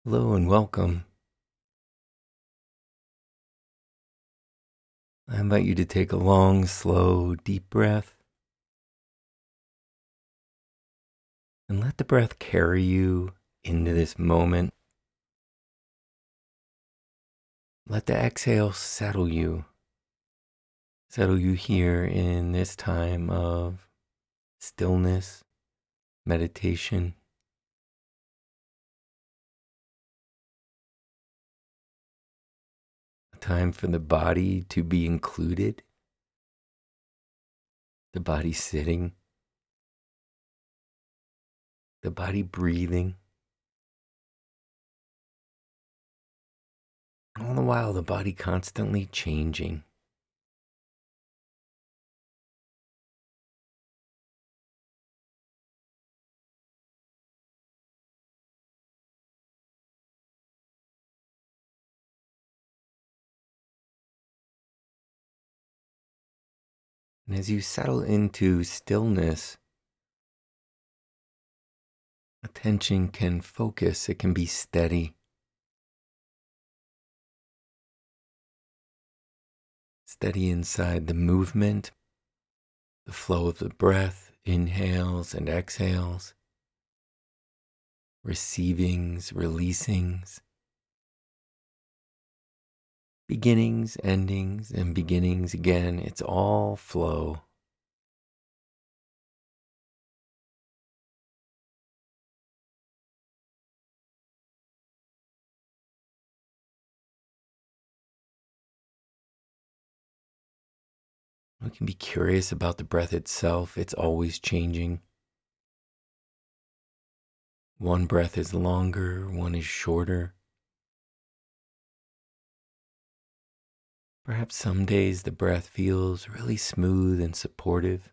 Hello and welcome. I invite you to take a long, slow, deep breath and let the breath carry you into this moment. Let the exhale settle you here in this time of stillness, meditation, a time for the body to be included, the body sitting, the body breathing, all the while the body constantly changing. And as you settle into stillness, attention can focus, it can be steady. Steady inside the movement, the flow of the breath, inhales and exhales, receivings, releasings, beginnings, endings, and beginnings again. It's all flow. We can be curious about the breath itself. It's always changing. One breath is longer, one is shorter. Perhaps some days the breath feels really smooth and supportive.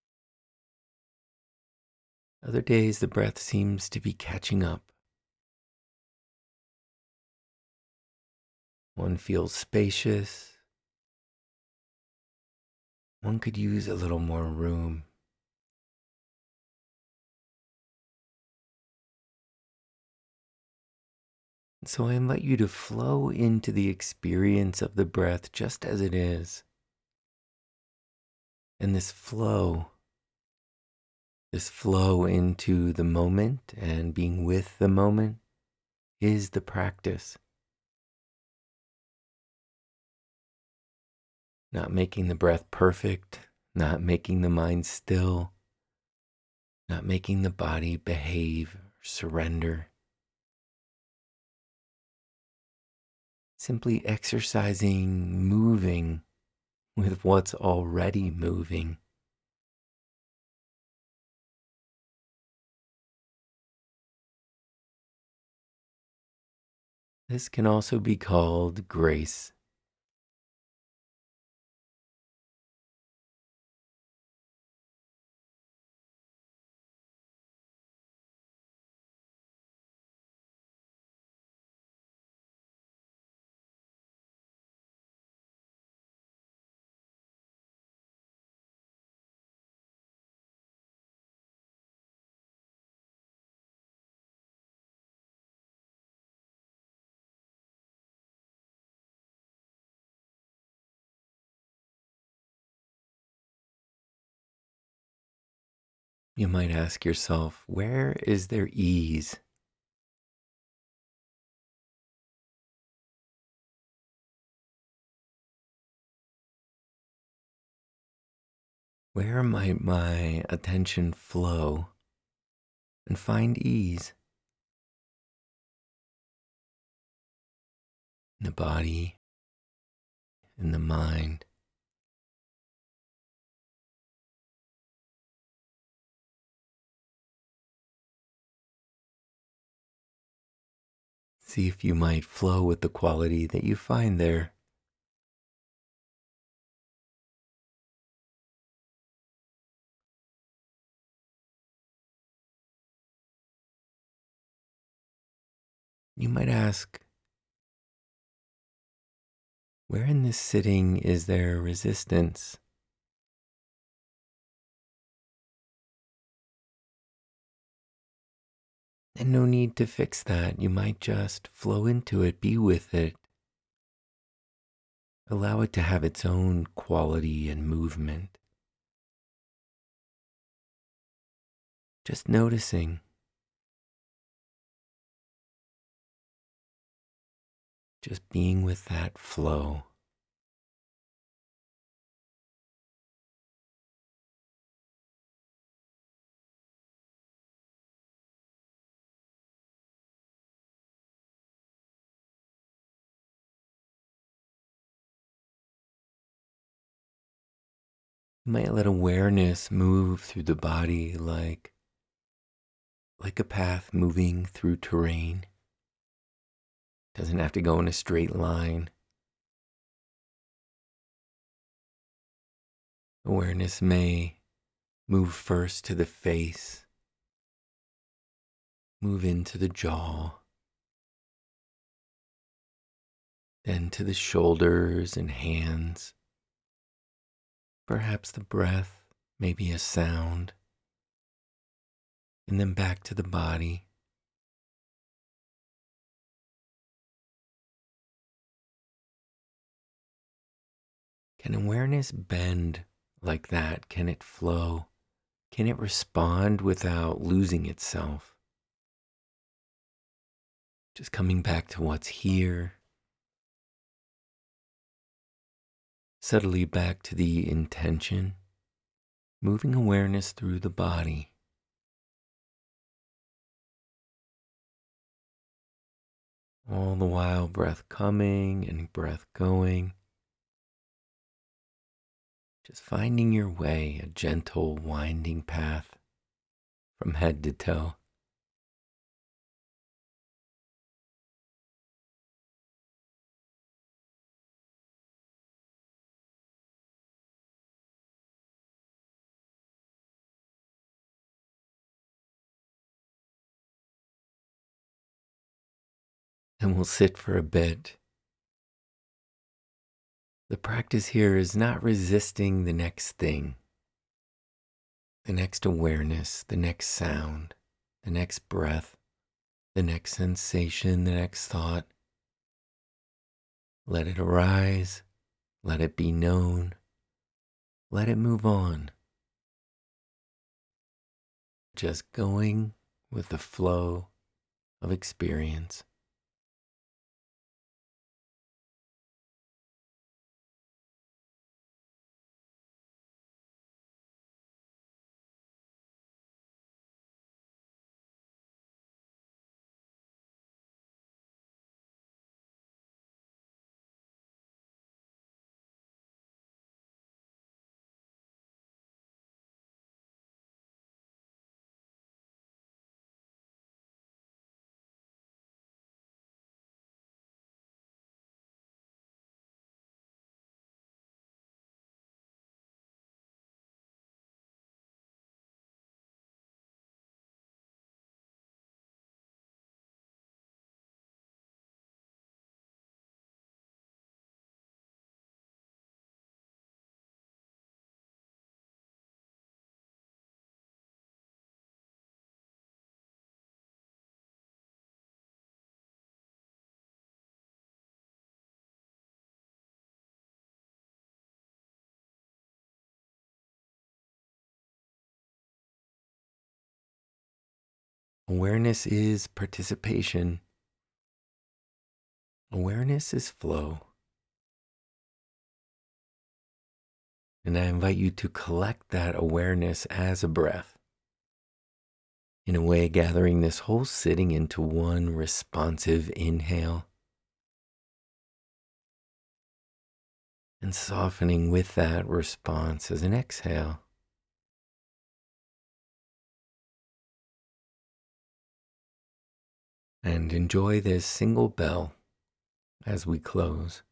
Other days the breath seems to be catching up. One feels spacious. One could use a little more room. So I invite you to flow into the experience of the breath just as it is. And this flow into the moment and being with the moment is the practice. Not making the breath perfect, not making the mind still, not making the body behave or surrender. Simply exercising, moving with what's already moving. This can also be called grace. You might ask yourself, where is there ease? Where might my attention flow and find ease? In the body, in the mind. See if you might flow with the quality that you find there. You might ask, where in this sitting is there resistance? And no need to fix that. You might just flow into it, be with it. Allow it to have its own quality and movement. Just noticing, just being with that flow. You might let awareness move through the body like a path moving through terrain. Doesn't have to go in a straight line. Awareness may move first to the face, move into the jaw, then to the shoulders and hands. Perhaps the breath, maybe a sound, and then back to the body. Can awareness bend like that? Can it flow? Can it respond without losing itself? Just coming back to what's here, subtly back to the intention, moving awareness through the body. All the while, breath coming and breath going. Just finding your way, a gentle winding path from head to toe. And we'll sit for a bit. The practice here is not resisting the next thing, the next awareness, the next sound, the next breath, the next sensation, the next thought. Let it arise, let it be known, let it move on. Just going with the flow of experience. Awareness is participation. Awareness is flow. And I invite you to collect that awareness as a breath. In a way, gathering this whole sitting into one responsive inhale and softening with that response as an exhale. And enjoy this single bell as we close.